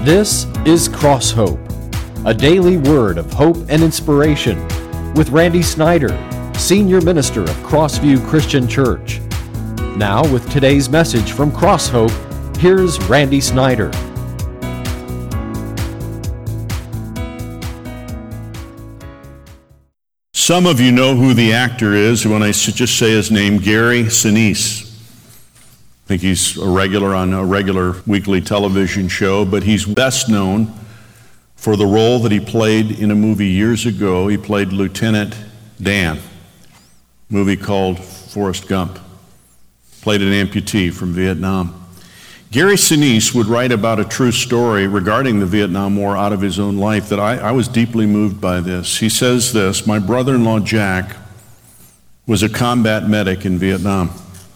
This is Cross Hope, a daily word of hope and inspiration with Randy Snyder, Senior Minister of Crossview Christian Church. Now with today's message from Cross Hope, here's Randy Snyder. Some of you know who the actor is when I just say his name, Gary Sinise. I think he's a regular on a regular weekly television show, but he's best known for the role that he played in a movie years ago. He played Lieutenant Dan, a movie called Forrest Gump. Played an amputee from Vietnam. Gary Sinise would write about a true story regarding the Vietnam War out of his own life that I was deeply moved by this. He says this: my brother-in-law Jack was a combat medic in Vietnam.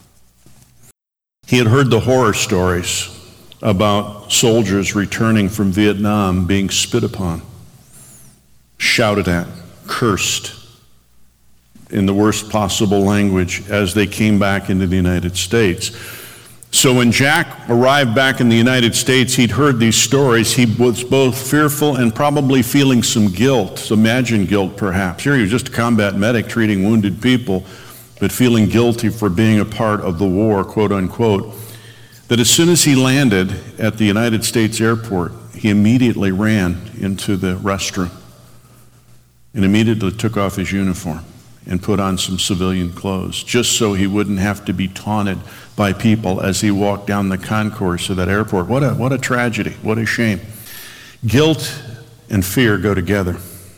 He had heard the horror stories about soldiers returning from Vietnam being spit upon, shouted at, cursed in the worst possible language as they came back into the United States. So when Jack arrived back in the United States, he'd heard these stories. He was both fearful and probably feeling some guilt, imagined guilt perhaps. Here he was just a combat medic treating wounded people, but feeling guilty for being a part of the war, quote unquote. That as soon as he landed at the United States airport, he immediately ran into the restroom and immediately took off his uniform and put on some civilian clothes, just so he wouldn't have to be taunted by people as he walked down the concourse of that airport. What a tragedy, what a shame. Guilt and fear go together.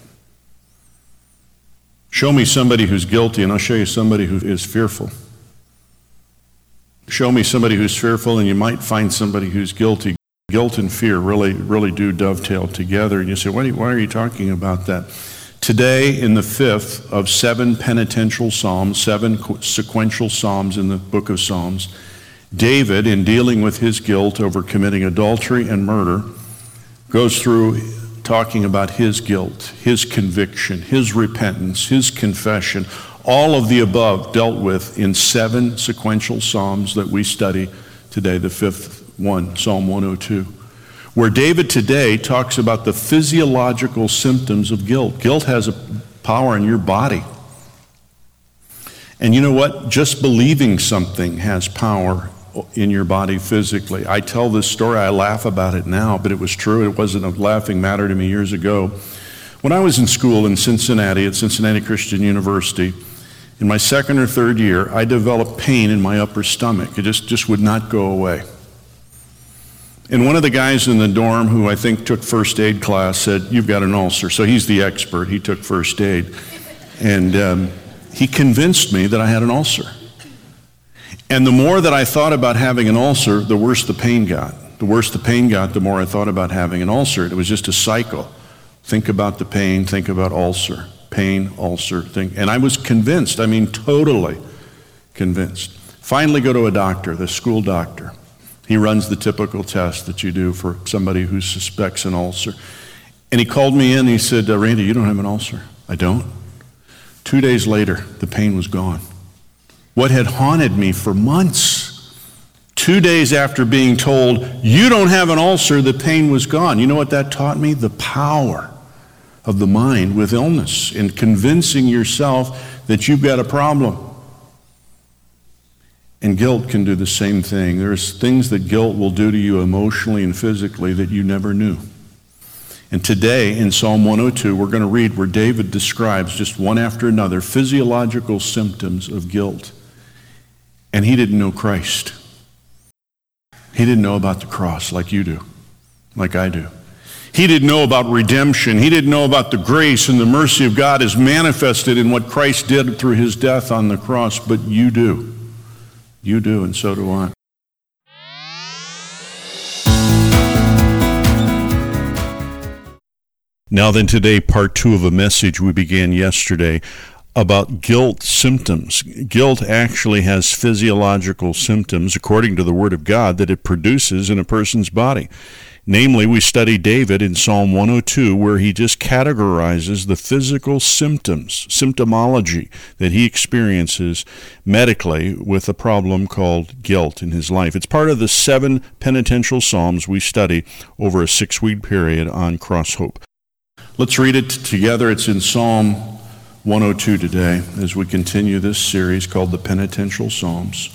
Show me somebody who's guilty, and I'll show you somebody who is fearful. Show me somebody who's fearful, and you might find somebody who's guilty. Guilt and fear really do dovetail together. And you say, why are you talking about that? Today, in the fifth of 7 penitential psalms, 7 sequential psalms in the book of Psalms, David, in dealing with his guilt over committing adultery and murder, goes through talking about his guilt, his conviction, his repentance, his confession, all of the above dealt with in 7 sequential psalms that we study today, the fifth one, Psalm 102, where David today talks about the physiological symptoms of guilt. Guilt has a power in your body. And you know what? Just believing something has power in your body physically. I tell this story, I laugh about it now, but it was true. It wasn't a laughing matter to me years ago. When I was in school in Cincinnati, at Cincinnati Christian University, in my second or third year, I developed pain in my upper stomach. It just would not go away. And one of the guys in the dorm who I think took first aid class said, "You've got an ulcer." So he's the expert. He took first aid. And he convinced me that I had an ulcer. And the more that I thought about having an ulcer, the worse the pain got. The worse the pain got, the more I thought about having an ulcer. It was just a cycle. Think about the pain, think about ulcer. Pain, ulcer, thing. And I was convinced, totally convinced. Finally go to a doctor, the school doctor. He runs the typical test that you do for somebody who suspects an ulcer. And he called me in and he said, "Randy, you don't have an ulcer." I don't. 2 days later, the pain was gone. What had haunted me for months, 2 days after being told, "You don't have an ulcer," the pain was gone. You know what that taught me? The power of the mind with illness and convincing yourself that you've got a problem. And guilt can do the same thing. There's things that guilt will do to you emotionally and physically that you never knew. And today in Psalm 102, we're going to read where David describes just one after another physiological symptoms of guilt. And he didn't know Christ. He didn't know about the cross like you do, like I do. He didn't know about redemption. He didn't know about the grace and the mercy of God as manifested in what Christ did through his death on the cross, but you do. You do, and so do I. Now then, today, part 2 of a message we began yesterday about guilt symptoms. Guilt actually has physiological symptoms, according to the Word of God, that it produces in a person's body. Namely, we study David in Psalm 102, where he just categorizes the physical symptomology that he experiences medically with a problem called guilt in his life. It's part of the 7 penitential psalms we study over a 6-week period on Cross Hope. Let's read it together. It's in Psalm 102 today as we continue this series called the Penitential Psalms.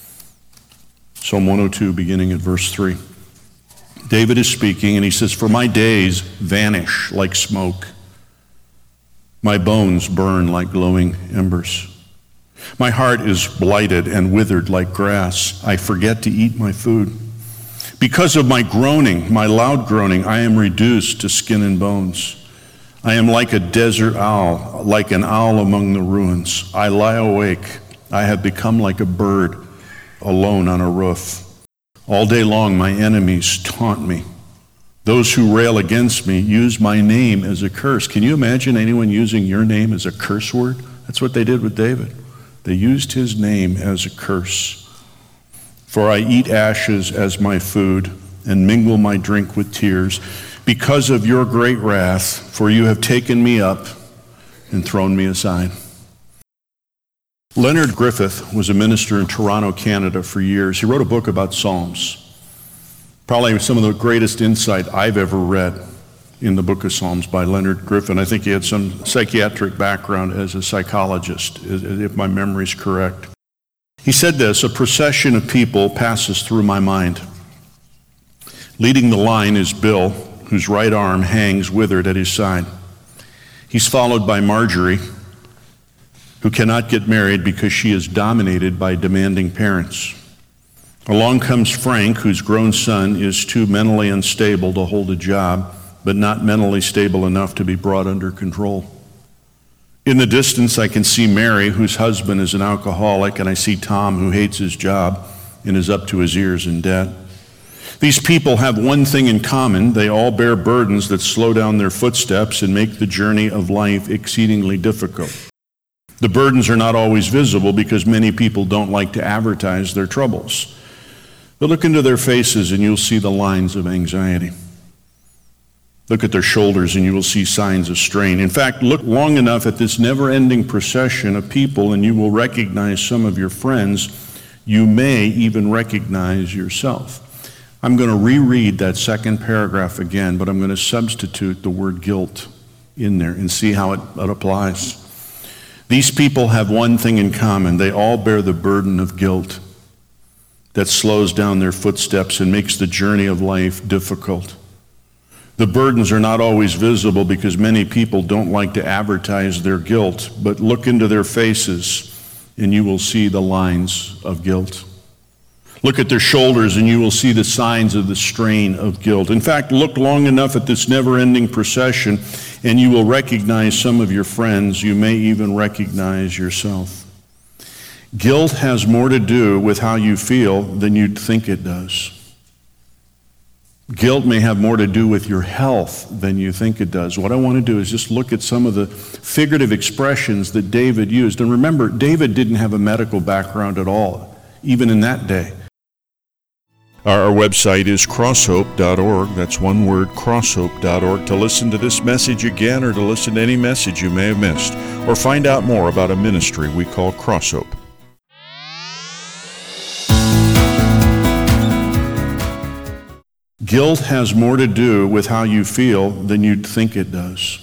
Psalm 102, beginning at verse 3. David is speaking, and he says, "For my days vanish like smoke. My bones burn like glowing embers. My heart is blighted and withered like grass. I forget to eat my food. Because of my groaning, my loud groaning, I am reduced to skin and bones. I am like a desert owl, like an owl among the ruins. I lie awake. I have become like a bird alone on a roof. All day long my enemies taunt me. Those who rail against me use my name as a curse." Can you imagine anyone using your name as a curse word? That's what they did with David. They used his name as a curse. "For I eat ashes as my food and mingle my drink with tears because of your great wrath, for you have taken me up and thrown me aside." Leonard Griffith was a minister in Toronto, Canada for years. He wrote a book about Psalms. Probably some of the greatest insight I've ever read in the book of Psalms by Leonard Griffith. I think he had some psychiatric background as a psychologist, if my memory's correct. He said this, "A procession of people passes through my mind. Leading the line is Bill, whose right arm hangs withered at his side. He's followed by Marjorie, who cannot get married because she is dominated by demanding parents. Along comes Frank, whose grown son is too mentally unstable to hold a job, but not mentally stable enough to be brought under control. In the distance, I can see Mary, whose husband is an alcoholic, and I see Tom, who hates his job and is up to his ears in debt. These people have one thing in common. They all bear burdens that slow down their footsteps and make the journey of life exceedingly difficult. The burdens are not always visible because many people don't like to advertise their troubles. But look into their faces and you'll see the lines of anxiety. Look at their shoulders and you will see signs of strain. In fact, look long enough at this never-ending procession of people and you will recognize some of your friends. You may even recognize yourself." I'm going to reread that second paragraph again, but I'm going to substitute the word guilt in there and see how it applies. "These people have one thing in common. They all bear the burden of guilt that slows down their footsteps and makes the journey of life difficult. The burdens are not always visible because many people don't like to advertise their guilt, but look into their faces and you will see the lines of guilt. Look at their shoulders and you will see the signs of the strain of guilt. In fact, look long enough at this never-ending procession and you will recognize some of your friends. You may even recognize yourself. Guilt has more to do with how you feel than you'd think it does. Guilt may have more to do with your health than you think it does. What I want to do is just look at some of the figurative expressions that David used. And remember, David didn't have a medical background at all, even in that day. Our website is crosshope.org. That's one word, crosshope.org, to listen to this message again or to listen to any message you may have missed, or find out more about a ministry we call Cross Hope. Guilt has more to do with how you feel than you'd think it does.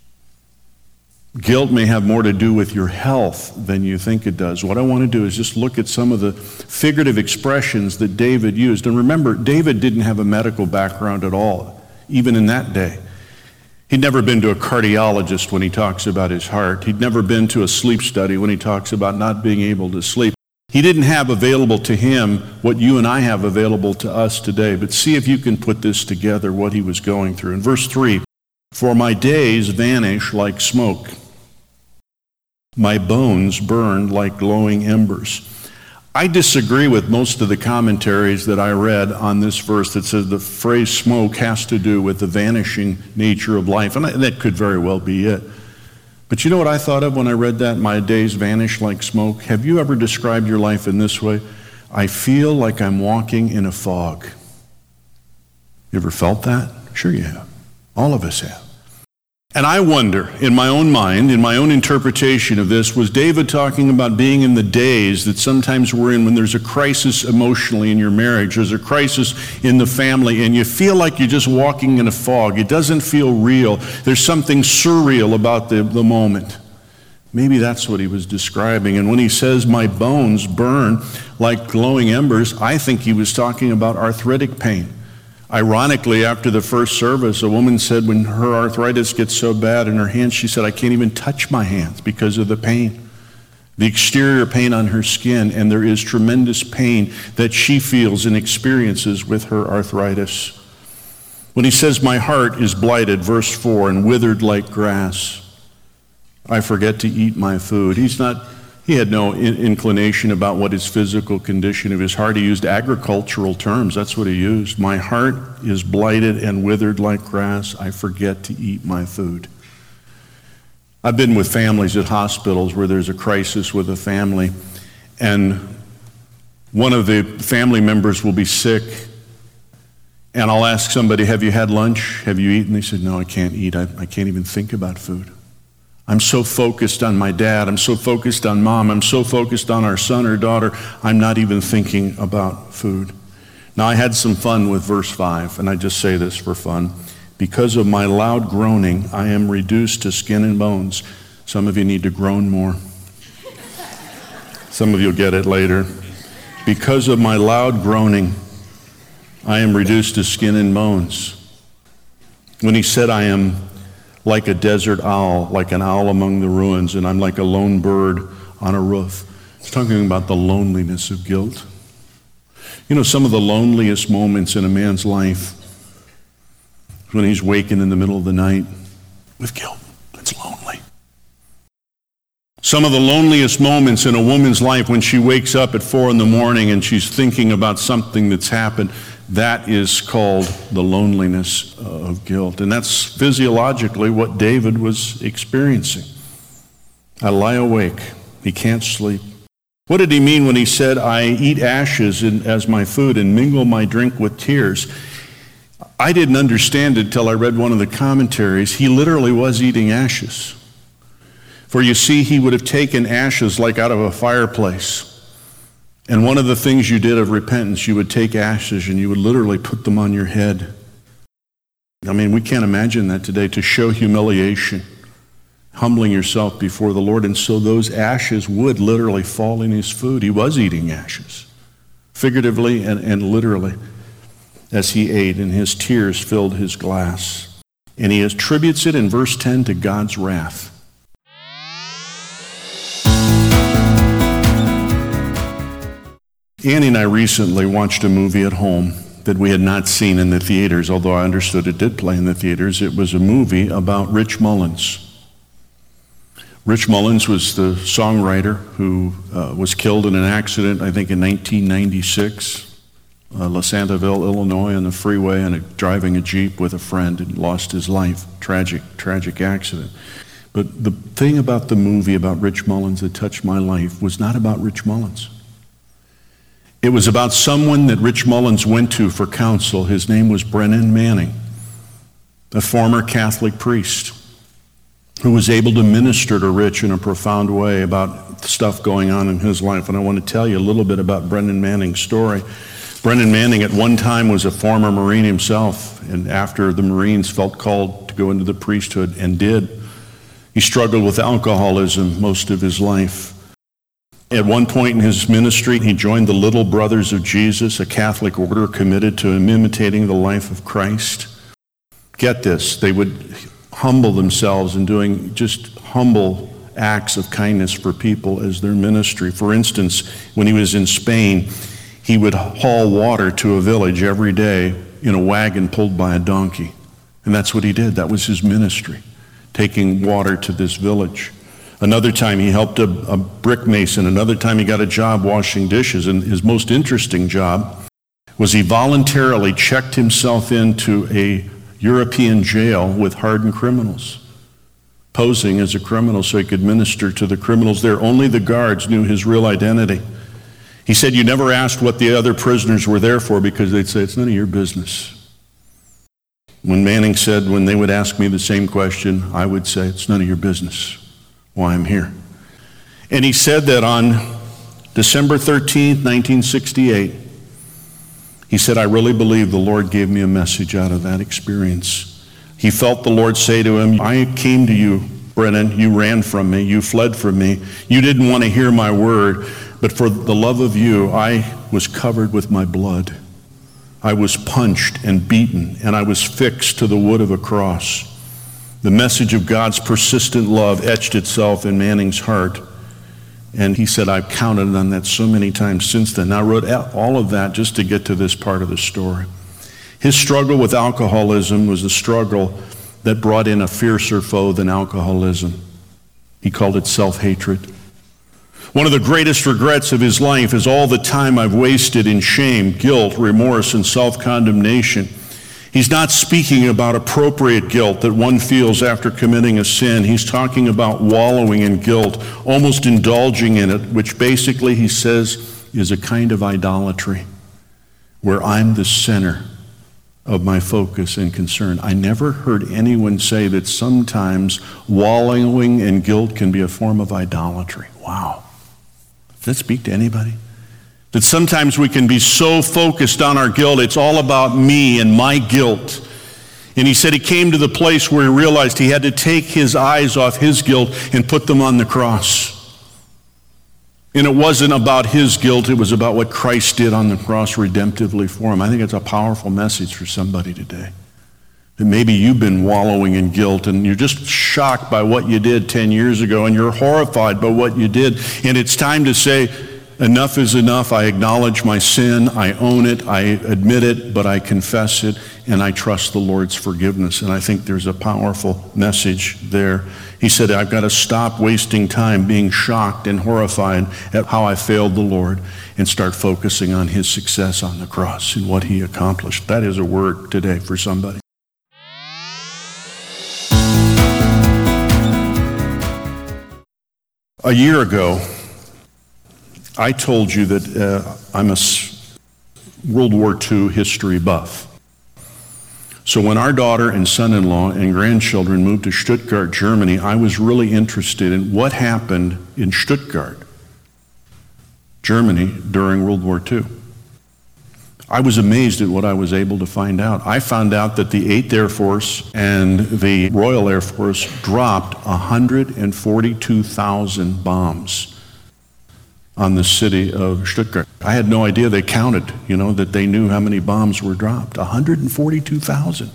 Guilt may have more to do with your health than you think it does. What I want to do is just look at some of the figurative expressions that David used. And remember, David didn't have a medical background at all, even in that day. He'd never been to a cardiologist when he talks about his heart. He'd never been to a sleep study when he talks about not being able to sleep. He didn't have available to him what you and I have available to us today. But see if you can put this together, what he was going through. In verse 3, "For my days vanish like smoke. My bones burn like glowing embers." I disagree with most of the commentaries that I read on this verse that says the phrase smoke has to do with the vanishing nature of life. And that could very well be it. But you know what I thought of when I read that? My days vanish like smoke. Have you ever described your life in this way? I feel like I'm walking in a fog. You ever felt that? Sure you have. All of us have. And I wonder, in my own mind, in my own interpretation of this, was David talking about being in the days that sometimes we're in when there's a crisis emotionally in your marriage, there's a crisis in the family, and you feel like you're just walking in a fog. It doesn't feel real. There's something surreal about the moment. Maybe that's what he was describing. And when he says, my bones burn like glowing embers, I think he was talking about arthritic pain. Ironically, after the first service, a woman said when her arthritis gets so bad in her hands, she said, I can't even touch my hands because of the pain. The exterior pain on her skin, and there is tremendous pain that she feels and experiences with her arthritis. When he says, my heart is blighted, verse 4, and withered like grass, I forget to eat my food. He had no inclination about what his physical condition of his heart. He used agricultural terms. That's what he used. My heart is blighted and withered like grass. I forget to eat my food. I've been with families at hospitals where there's a crisis with a family, and one of the family members will be sick, and I'll ask somebody, have you had lunch? Have you eaten? They said, no, I can't eat. I can't even think about food. I'm so focused on my dad. I'm so focused on mom. I'm so focused on our son or daughter. I'm not even thinking about food. Now, I had some fun with verse 5, and I just say this for fun. Because of my loud groaning, I am reduced to skin and bones. Some of you need to groan more. Some of you will get it later. Because of my loud groaning, I am reduced to skin and bones. When he said, I am like a desert owl, like an owl among the ruins, and I'm like a lone bird on a roof. It's talking about the loneliness of guilt. You know, some of the loneliest moments in a man's life is when he's waking in the middle of the night with guilt. It's lonely. Some of the loneliest moments in a woman's life when she wakes up at 4 a.m. and she's thinking about something that's happened, that is called the loneliness of guilt. And that's physiologically what David was experiencing. I lie awake. He can't sleep. What did he mean when he said, I eat ashes as my food and mingle my drink with tears? I didn't understand it till I read one of the commentaries. He literally was eating ashes. For you see, he would have taken ashes like out of a fireplace. And one of the things you did of repentance, you would take ashes and you would literally put them on your head. I mean, we can't imagine that today, to show humiliation, humbling yourself before the Lord. And so those ashes would literally fall in his food. He was eating ashes, figuratively and literally, as he ate, and his tears filled his glass. And he attributes it in verse 10 to God's wrath. Annie and I recently watched a movie at home that we had not seen in the theaters, although I understood it did play in the theaters. It was a movie about Rich Mullins. Rich Mullins was the songwriter who was killed in an accident, I think in 1996, LaSantaville, Illinois, on the freeway, and driving a Jeep with a friend, and lost his life. Tragic accident. But the thing about the movie about Rich Mullins that touched my life was not about Rich Mullins. It was about someone that Rich Mullins went to for counsel. His name was Brennan Manning, a former Catholic priest who was able to minister to Rich in a profound way about stuff going on in his life. And I want to tell you a little bit about Brennan Manning's story. Brennan Manning at one time was a former Marine himself, and after the Marines felt called to go into the priesthood and did, he struggled with alcoholism most of his life. At one point in his ministry, he joined the Little Brothers of Jesus, a Catholic order committed to imitating the life of Christ. Get this, they would humble themselves in doing just humble acts of kindness for people as their ministry. For instance, when he was in Spain, he would haul water to a village every day in a wagon pulled by a donkey. And that's what he did. That was his ministry, taking water to this village. Another time he helped a brick mason. Another time he got a job washing dishes. And his most interesting job was he voluntarily checked himself into a European jail with hardened criminals, posing as a criminal so he could minister to the criminals there. Only the guards knew his real identity. He said, you never asked what the other prisoners were there for because they'd say, it's none of your business. When Manning said, when they would ask me the same question, I would say, it's none of your business why I'm here. And he said that on December 13th, 1968, he said, I really believe the Lord gave me a message out of that experience. He felt the Lord say to him, I came to you, Brennan, you ran from me, you fled from me, you didn't want to hear my word, but for the love of you, I was covered with my blood. I was punched and beaten, and I was fixed to the wood of a cross. The message of God's persistent love etched itself in Manning's heart. And he said, I've counted on that so many times since then. I wrote all of that just to get to this part of the story. His struggle with alcoholism was a struggle that brought in a fiercer foe than alcoholism. He called it self-hatred. One of the greatest regrets of his life is all the time I've wasted in shame, guilt, remorse, and self-condemnation. He's not speaking about appropriate guilt that one feels after committing a sin. He's talking about wallowing in guilt, almost indulging in it, which basically, he says, is a kind of idolatry, where I'm the center of my focus and concern. I never heard anyone say that sometimes wallowing in guilt can be a form of idolatry. Wow. Does that speak to anybody? That sometimes we can be so focused on our guilt, it's all about me and my guilt. And he said he came to the place where he realized he had to take his eyes off his guilt and put them on the cross. And it wasn't about his guilt, it was about what Christ did on the cross redemptively for him. I think it's a powerful message for somebody today. That maybe you've been wallowing in guilt and you're just shocked by what you did 10 years ago and you're horrified by what you did. And it's time to say, enough is enough. I acknowledge my sin. I own it. I admit it, but I confess it, and I trust the Lord's forgiveness. And I think there's a powerful message there. He said, I've got to stop wasting time being shocked and horrified at how I failed the Lord and start focusing on his success on the cross and what he accomplished. That is a word today for somebody. A year ago, I told you that I'm a World War II history buff. So when our daughter and son-in-law and grandchildren moved to Stuttgart, Germany, I was really interested in what happened in Stuttgart, Germany, during World War II. I was amazed at what I was able to find out. I found out that the 8th Air Force and the Royal Air Force dropped 142,000 bombs on the city of Stuttgart. I had no idea they counted, that they knew how many bombs were dropped. 142,000.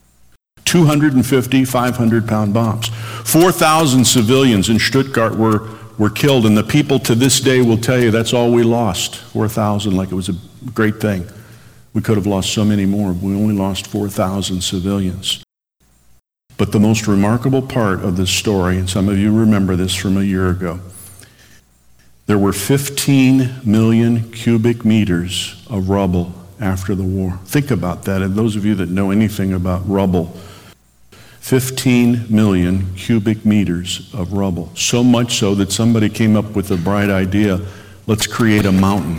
250 500-pound bombs. 4,000 civilians in Stuttgart were killed, and the people to this day will tell you that's all we lost. 4,000, like it was a great thing. We could have lost so many more. We only lost 4,000 civilians. But the most remarkable part of this story, and some of you remember this from a year ago, there were 15 million cubic meters of rubble after the war. Think about that, and those of you that know anything about rubble, 15 million cubic meters of rubble. So much so that somebody came up with a bright idea, let's create a mountain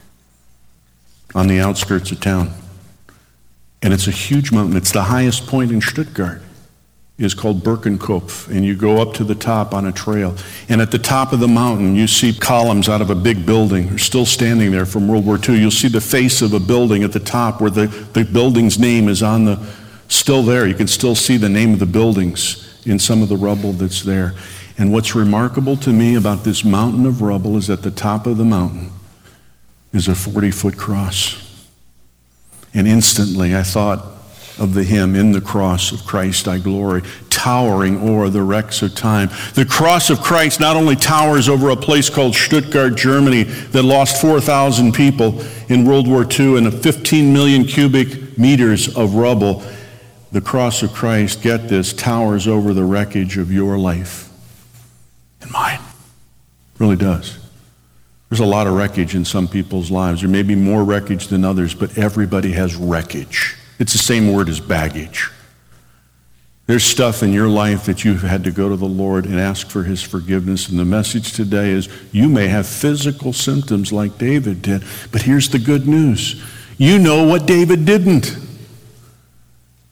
on the outskirts of town. And it's a huge mountain. It's the highest point in Stuttgart. Is called Birkenkopf, and you go up to the top on a trail. And at the top of the mountain, you see columns out of a big building. They're still standing there from World War II. You'll see the face of a building at the top where the building's name is still there. You can still see the name of the buildings in some of the rubble that's there. And what's remarkable to me about this mountain of rubble is at the top of the mountain is a 40-foot cross. And instantly I thought of the hymn, In the Cross of Christ I Glory, towering o'er the wrecks of time. The cross of Christ not only towers over a place called Stuttgart, Germany, that lost 4,000 people in World War II and 15 million cubic meters of rubble, the cross of Christ, get this, towers over the wreckage of your life and mine. It really does. There's a lot of wreckage in some people's lives. There may be more wreckage than others, but everybody has wreckage. It's the same word as baggage. There's stuff in your life that you've had to go to the Lord and ask for his forgiveness. And the message today is you may have physical symptoms like David did, but here's the good news. You know what David didn't. He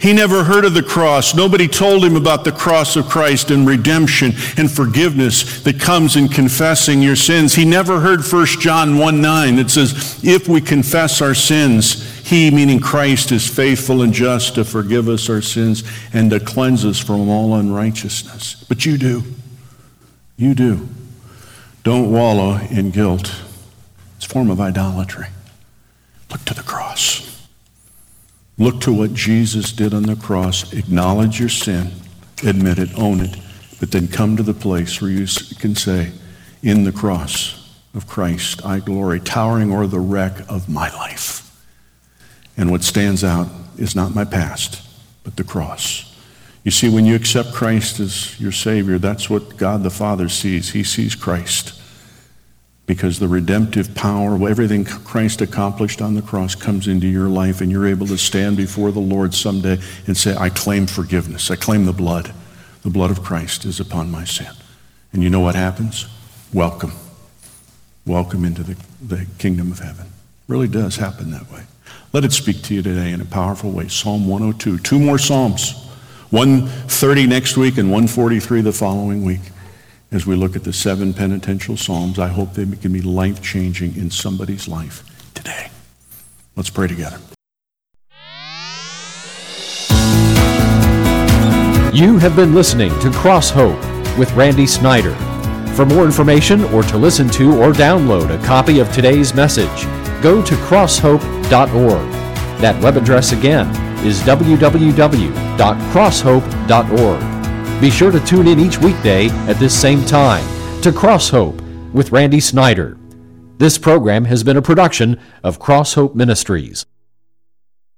He never heard of the cross. Nobody told him about the cross of Christ and redemption and forgiveness that comes in confessing your sins. He never heard 1 John 1:9 that says, if we confess our sins, he, meaning Christ, is faithful and just to forgive us our sins and to cleanse us from all unrighteousness. But you do. You do. Don't wallow in guilt. It's a form of idolatry. Look to the cross. Look to what Jesus did on the cross. Acknowledge your sin, admit it, own it, but then come to the place where you can say, in the cross of Christ, I glory, towering o'er the wreck of my life. And what stands out is not my past, but the cross. You see, when you accept Christ as your Savior, that's what God the Father sees. He sees Christ. Because the redemptive power, everything Christ accomplished on the cross comes into your life, and you're able to stand before the Lord someday and say, I claim forgiveness. I claim the blood. The blood of Christ is upon my sin. And you know what happens? Welcome. Welcome into the kingdom of heaven. It really does happen that way. Let it speak to you today in a powerful way. Psalm 102. 2 more Psalms. 130 next week and 143 the following week. As we look at the 7 penitential Psalms, I hope they can be life-changing in somebody's life today. Let's pray together. You have been listening to Cross Hope with Randy Snyder. For more information or to listen to or download a copy of today's message, go to crosshope.org. That web address again is www.crosshope.org. Be sure to tune in each weekday at this same time to Cross Hope with Randy Snyder. This program has been a production of Cross Hope Ministries.